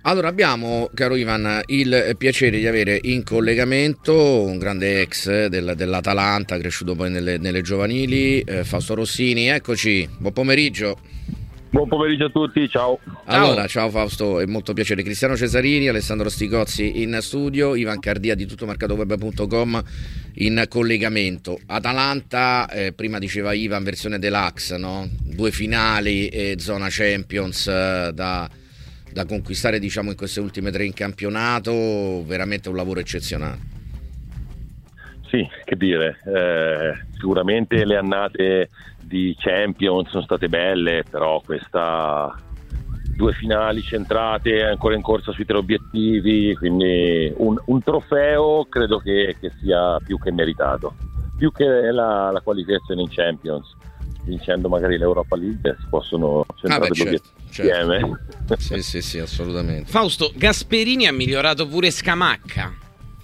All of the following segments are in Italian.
Allora abbiamo, caro Ivan, il piacere di avere in collegamento un grande ex dell'Atalanta, cresciuto poi nelle giovanili, Fausto Rossini. Eccoci, buon pomeriggio. Buon pomeriggio a tutti, ciao. Allora, ciao Fausto, è molto piacere. Cristiano Cesarini, Alessandro Sticozzi in studio, Ivan Cardia di tuttomercatoweb.com in collegamento. Atalanta, prima diceva Ivan, versione deluxe, no? 2 finali e zona Champions da conquistare, diciamo, in queste ultime 3 in campionato, veramente un lavoro eccezionale. Sì, che dire, sicuramente le annate di Champions sono state belle, però questa 2 finali centrate, ancora in corsa sui 3 obiettivi, quindi un trofeo credo che sia più che meritato, più che la qualificazione in Champions, vincendo magari l'Europa League si possono centrare due obiettivi insieme. Sì, assolutamente. Fausto, Gasperini ha migliorato pure Scamacca.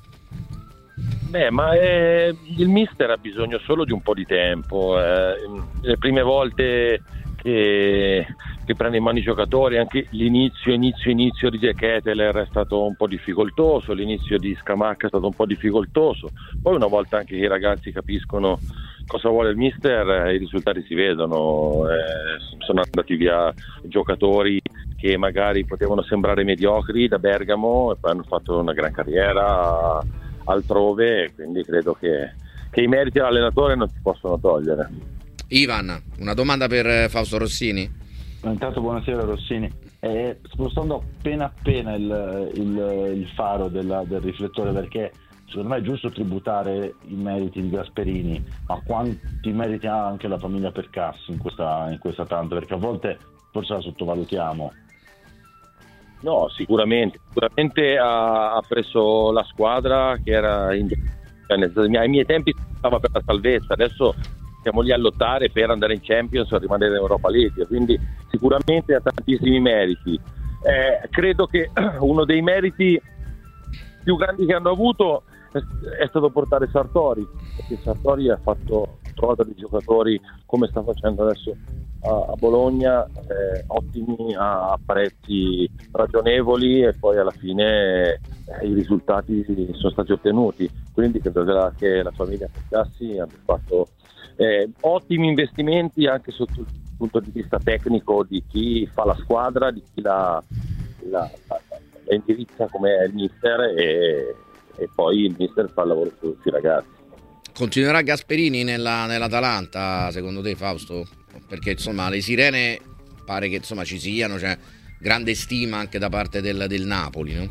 Ma il mister ha bisogno solo di un po' di tempo. Le prime volte che prende in mano i giocatori, anche l'inizio di De Ketelaere è stato un po' difficoltoso, l'inizio di Scamacca è stato un po' difficoltoso. Poi una volta anche che i ragazzi capiscono cosa vuole il mister, i risultati si vedono. Sono andati via giocatori che magari potevano sembrare mediocri da Bergamo e poi hanno fatto una gran carriera altrove, quindi credo che i meriti dell'allenatore non si possono togliere. Ivan, una domanda per Fausto Rossini? Intanto buonasera Rossini. Spostando appena il faro del riflettore, perché secondo me è giusto tributare i meriti di Gasperini, ma quanti meriti ha anche la famiglia Percassi in questa tanto, perché a volte forse la sottovalutiamo. No, sicuramente ha preso la squadra che era ai miei tempi stava per la salvezza, adesso siamo lì a lottare per andare in Champions o rimanere in Europa League, quindi sicuramente ha tantissimi meriti. Credo che uno dei meriti più grandi che hanno avuto è stato portare Sartori, perché Sartori ha trovato dei giocatori, come sta facendo adesso a Bologna, ottimi a prezzi ragionevoli, e poi alla fine i risultati sono stati ottenuti, quindi credo che la famiglia Percassi abbia fatto ottimi investimenti anche sotto il punto di vista tecnico di chi fa la squadra, di chi la indirizza come è il mister, e poi il mister fa il lavoro sui ragazzi. Continuerà Gasperini nell'Atalanta, secondo te, Fausto? Perché insomma le sirene pare che insomma ci siano, cioè grande stima anche da parte del Napoli, no?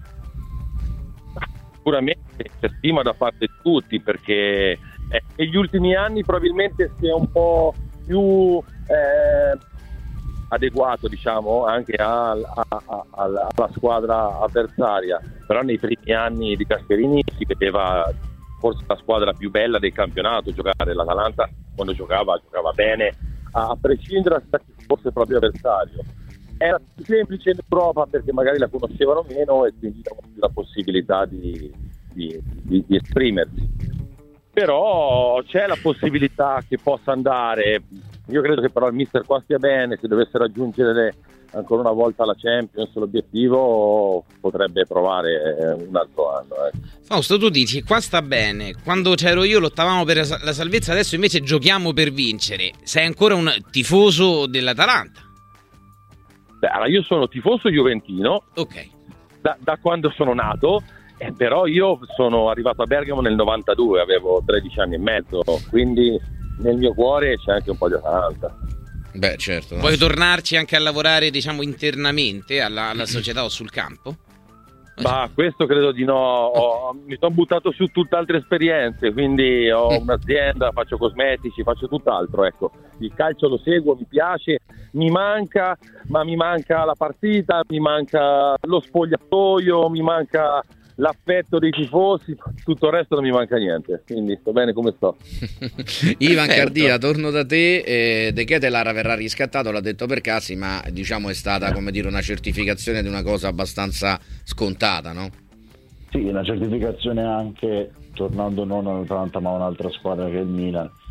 Sicuramente c'è stima da parte di tutti, perché negli ultimi anni probabilmente si è un po' più adeguato, diciamo, anche alla squadra avversaria, però nei primi anni di Gasperini si vedeva forse la squadra più bella del campionato giocare. L'Atalanta quando giocava bene, a prescindere da chi fosse il proprio avversario. Era più semplice in Europa perché magari la conoscevano meno e quindi avevano più la possibilità di esprimersi. Però c'è la possibilità che possa andare. Io credo che però il mister qua stia bene, se dovesse raggiungere ancora una volta la Champions, l'obiettivo, potrebbe provare un altro anno. Fausto, tu dici qua sta bene, quando c'ero io lottavamo per la salvezza, adesso invece giochiamo per vincere. Sei ancora un tifoso dell'Atalanta? Allora, io sono tifoso juventino, ok, da quando sono nato, però io sono arrivato a Bergamo nel 92, avevo 13 anni e mezzo, quindi nel mio cuore c'è anche un po' di Atalanta. Beh, certo. Vuoi tornarci anche a lavorare, diciamo, internamente alla società o sul campo? Ma questo credo di no. Mi sono buttato su tutt'altre esperienze, quindi ho un'azienda, faccio cosmetici, faccio tutt'altro, ecco. Il calcio lo seguo, mi piace, mi manca la partita, mi manca lo spogliatoio, mi manca l'affetto dei tifosi, tutto il resto non mi manca niente, quindi sto bene come sto. Ivan Cardia, torno da te. De Ketelaere verrà riscattato, l'ha detto Percassi, ma diciamo è stata, come dire, una certificazione di una cosa abbastanza scontata, no? Sì, una certificazione anche tornando non all'Atalanta ma a un'altra squadra che è il Milan,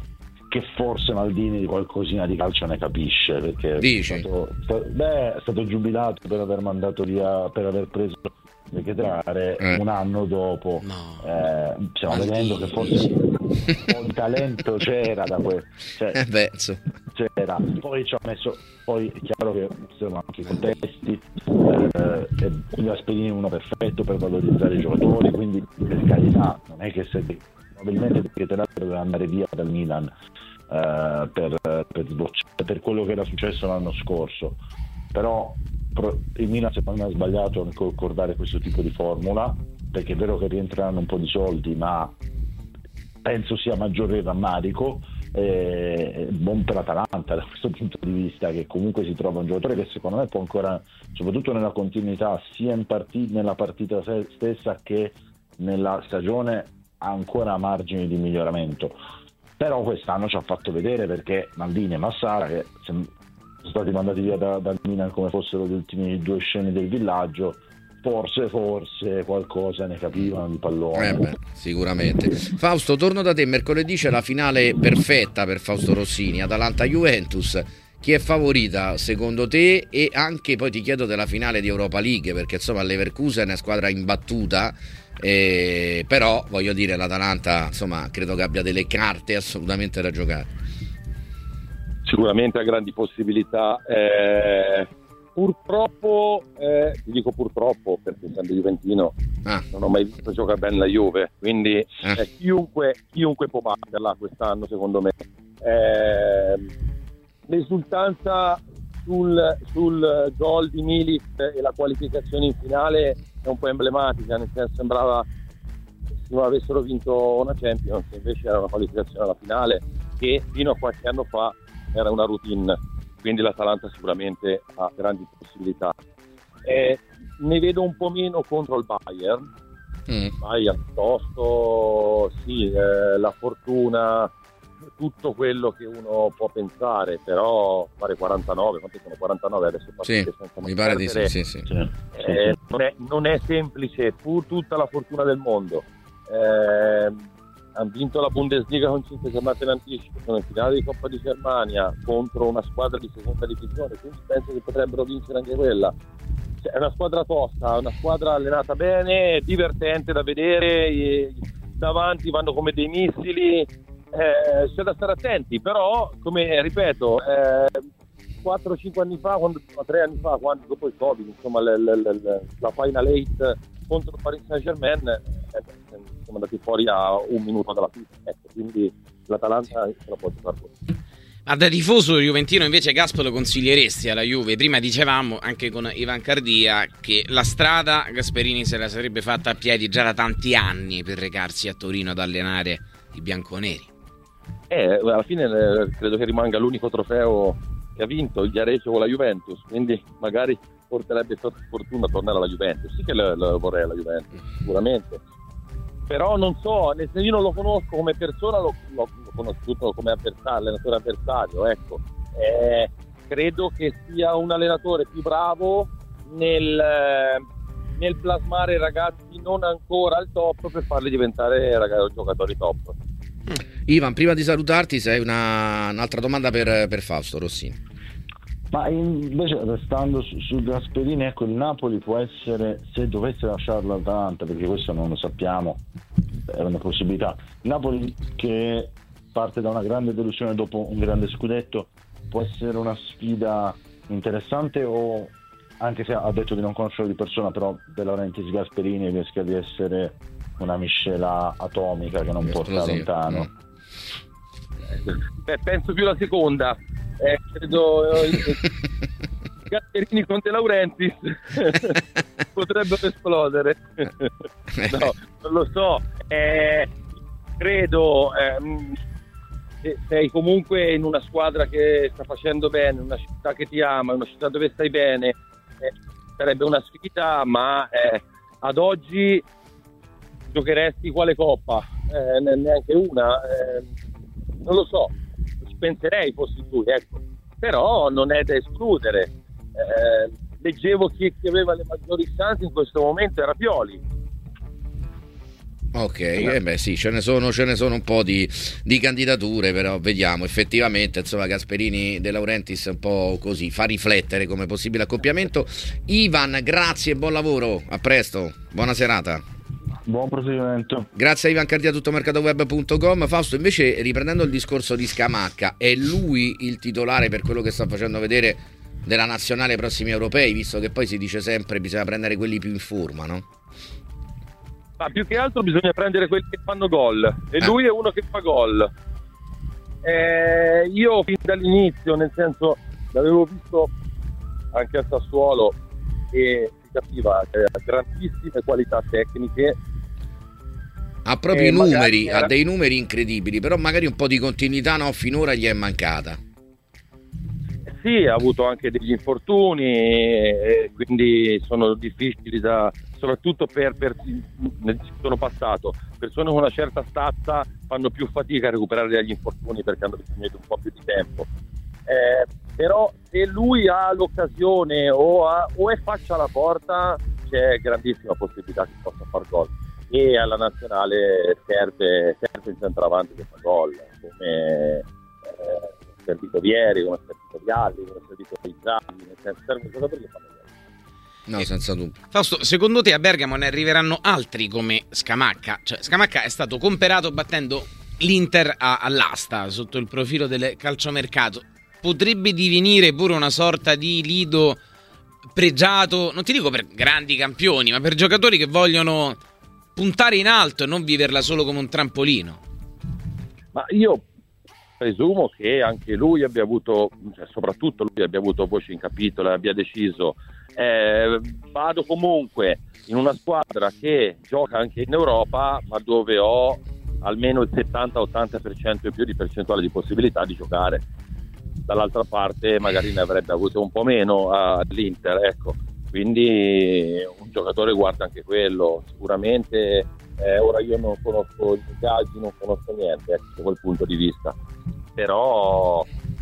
che forse Maldini di qualcosina di calcio ne capisce, perché è stato giubilato per aver mandato via, per aver preso le Chetrare un anno dopo. Stiamo vedendo che forse un po' di talento c'era da c'era, poi ci ha messo, poi è chiaro che sono anche i contesti, Gasperini è uno perfetto per valorizzare i giocatori, quindi per carità non è che probabilmente Chetrare doveva andare via dal Milan per quello che era successo l'anno scorso, però il Milan secondo me ha sbagliato nel concordare questo tipo di formula, perché è vero che rientreranno un po' di soldi, ma penso sia maggiore il rammarico. Buon per l'Atalanta da questo punto di vista, che comunque si trova un giocatore che secondo me può ancora, soprattutto nella continuità sia nella partita stessa che nella stagione, ha ancora margini di miglioramento. Però quest'anno ci ha fatto vedere, perché Maldini e Massara, che sono stati mandati via dal Milan come fossero gli ultimi due scemi del villaggio, forse qualcosa ne capivano di pallone. Sicuramente. Fausto, torno da te. Mercoledì c'è la finale perfetta per Fausto Rossini, Atalanta-Juventus. Chi è favorita secondo te? E anche poi ti chiedo della finale di Europa League, perché insomma Leverkusen è una squadra imbattuta, però voglio dire, l'Atalanta insomma credo che abbia delle carte assolutamente da giocare. Sicuramente ha grandi possibilità. Purtroppo, ti dico purtroppo perché essendo juventino non ho mai visto giocare bene la Juve, quindi chiunque può batterla quest'anno secondo me. L'esultanza sul gol di Milik e la qualificazione in finale è un po' emblematica, nel senso sembrava se non avessero vinto una Champions, invece era una qualificazione alla finale che fino a qualche anno fa era una routine. Quindi l'Atalanta sicuramente ha grandi possibilità. Ne vedo un po' meno contro il Bayern. Bayern piuttosto, sì, la fortuna, tutto quello che uno può pensare, però fare 49, quanti sono 49 adesso? Mi pare di sì. Non è semplice, pur tutta la fortuna del mondo. Hanno vinto la Bundesliga con 5 giornate in anticipo, sono in finale di Coppa di Germania contro una squadra di seconda divisione, quindi penso che potrebbero vincere anche quella. È una squadra tosta, una squadra allenata bene, divertente da vedere, davanti vanno come dei missili, c'è da stare attenti, però come ripeto 4-5 anni fa, 3 anni fa, quando dopo il Covid, insomma la Final 8 contro il Paris Saint-Germain, siamo andati fuori a un minuto dalla fine, quindi l'Atalanta se la può giocare fuori. Ma da tifoso juventino invece, Gaspo, lo consiglieresti alla Juve? Prima dicevamo anche con Ivan Cardia che la strada Gasperini se la sarebbe fatta a piedi già da tanti anni per recarsi a Torino ad allenare i bianconeri. Alla fine credo che rimanga l'unico trofeo che ha vinto, il Viareggio con la Juventus, quindi magari porterebbe fortuna a tornare alla Juventus. Sì che lo vorrei alla Juventus, sicuramente, però non so, io non lo conosco come persona, l'ho conosciuto come allenatore avversario, ecco. Credo che sia un allenatore più bravo nel plasmare i ragazzi non ancora al top per farli diventare giocatori top. Ivan, prima di salutarti, se hai un'altra domanda per Fausto Rossini. Ma invece restando su Gasperini, ecco, il Napoli può essere, se dovesse lasciare l'Atalanta, perché questo non lo sappiamo, è una possibilità, il Napoli che parte da una grande delusione dopo un grande scudetto, può essere una sfida interessante, o anche se ha detto di non conoscerlo di persona, però De Laurentiis Gasperini rischia di essere una miscela atomica che non porta lontano? Penso più la seconda. Credo Gasperini con De Laurentiis potrebbero esplodere. No, non lo so. Credo se sei comunque in una squadra che sta facendo bene, una città che ti ama, una città dove stai bene, sarebbe una sfida, ma ad oggi giocheresti quale coppa? Neanche una, non lo so, ci penserei fossi tu, ecco. Però non è da escludere. Leggevo chi aveva le maggiori chance in questo momento era Pioli. Ok, beh sì, ce ne sono un po' di candidature, però vediamo effettivamente, insomma, Gasperini De Laurentiis un po' così, fa riflettere come possibile accoppiamento. Ivan, grazie e buon lavoro, a presto, buona serata. Buon proseguimento. Grazie a Ivan Cardia, tuttomercatoweb.com. Fausto, invece, riprendendo il discorso di Scamacca, è lui il titolare per quello che sta facendo vedere della nazionale ai prossimi europei, visto che poi si dice sempre bisogna prendere quelli più in forma, no? Ma più che altro bisogna prendere quelli che fanno gol, e lui è uno che fa gol. Io fin dall'inizio, nel senso, l'avevo visto anche a Sassuolo e si capiva che ha grandissime qualità tecniche. Ha proprio i numeri, ha dei numeri incredibili, però magari un po' di continuità finora gli è mancata. Sì, ha avuto anche degli infortuni e quindi sono difficili soprattutto per sono passato. Persone con una certa stazza fanno più fatica a recuperare dagli infortuni perché hanno bisogno di un po' più di tempo. Però se lui ha l'occasione o è faccia alla porta, c'è grandissima possibilità che possa far gol. E alla nazionale serve il centravanti che fa gol, come servito Vieri, come servito Vialli, come servito Izzaghi, serve un giocatore che fa gol. No, senza dubbio. Fausto, secondo te a Bergamo ne arriveranno altri come Scamacca? Cioè, Scamacca è stato comperato battendo l'Inter all'asta sotto il profilo del calciomercato. Potrebbe divenire pure una sorta di lido pregiato, non ti dico per grandi campioni, ma per giocatori che vogliono puntare in alto e non viverla solo come un trampolino. Ma io presumo che anche lui abbia avuto, cioè soprattutto lui abbia avuto voce in capitolo e abbia deciso vado comunque in una squadra che gioca anche in Europa, ma dove ho almeno il 70-80% in più di percentuale di possibilità di giocare. Dall'altra parte magari ne avrebbe avuto un po' meno all'Inter, ecco. Quindi un giocatore guarda anche quello, sicuramente. Ora io non conosco i ingaggi, non conosco niente da quel punto di vista, però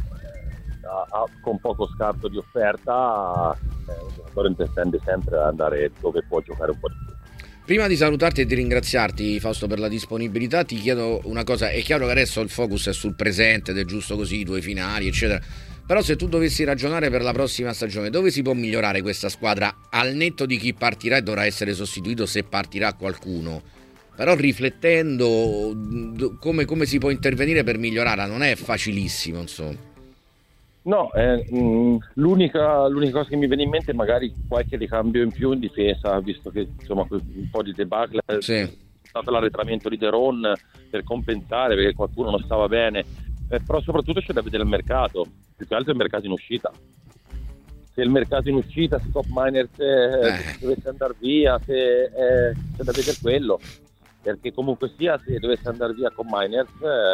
con poco scarto di offerta un giocatore tende sempre ad andare dove può giocare un po' di più. Prima di salutarti e di ringraziarti, Fausto, per la disponibilità, ti chiedo una cosa. È chiaro che adesso il focus è sul presente ed è giusto così, 2 finali eccetera, però se tu dovessi ragionare per la prossima stagione, dove si può migliorare questa squadra, al netto di chi partirà e dovrà essere sostituito se partirà qualcuno, però riflettendo come si può intervenire per migliorarla? Non è facilissimo, insomma. No, l'unica cosa che mi viene in mente è magari qualche ricambio in più in difesa, visto che insomma un po' di debacle sì. È stato l'arretramento di De Ron per compensare perché qualcuno non stava bene, però soprattutto c'è da vedere il mercato, più che altro il mercato in uscita. Se il mercato in uscita, se Top Miners dovesse andare via, c'è da vedere quello, perché comunque sia, se dovesse andare via con Miners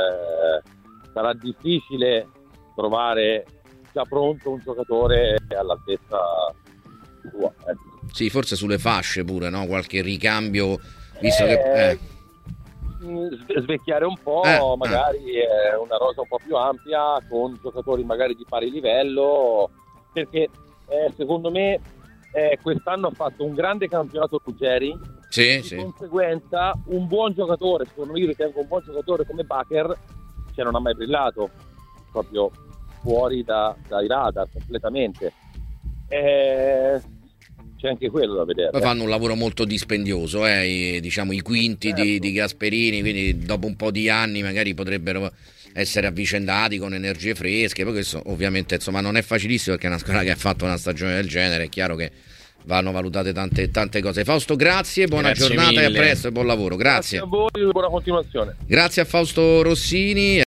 sarà difficile trovare già pronto un giocatore all'altezza sua. Sì, forse sulle fasce pure, no? Qualche ricambio, visto che svecchiare un po', magari una rosa un po' più ampia con giocatori magari di pari livello, perché secondo me quest'anno ha fatto un grande campionato Ruggeri, di conseguenza un buon giocatore, secondo me, io ritengo un buon giocatore come Bacher, cioè non ha mai brillato, proprio fuori dai radar completamente. C'è anche quello da vedere. Poi fanno un lavoro molto dispendioso, diciamo i quinti di Gasperini, quindi dopo un po' di anni magari potrebbero essere avvicendati con energie fresche. Poi questo ovviamente insomma non è facilissimo, perché è una squadra che ha fatto una stagione del genere, è chiaro che vanno valutate tante cose. Fausto, grazie, buona giornata mille. E a presto e buon lavoro. Grazie a voi, buona continuazione. Grazie a Fausto Rossini.